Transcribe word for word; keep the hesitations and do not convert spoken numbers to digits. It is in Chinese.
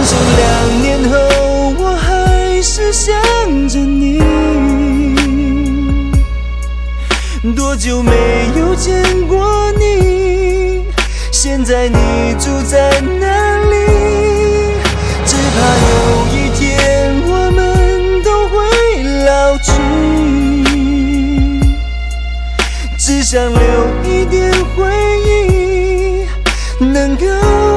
手两年后，我还是想着你。多久没有见过你？现在你住在哪里？只怕有一天我们都会老去，只想留一点回忆，能够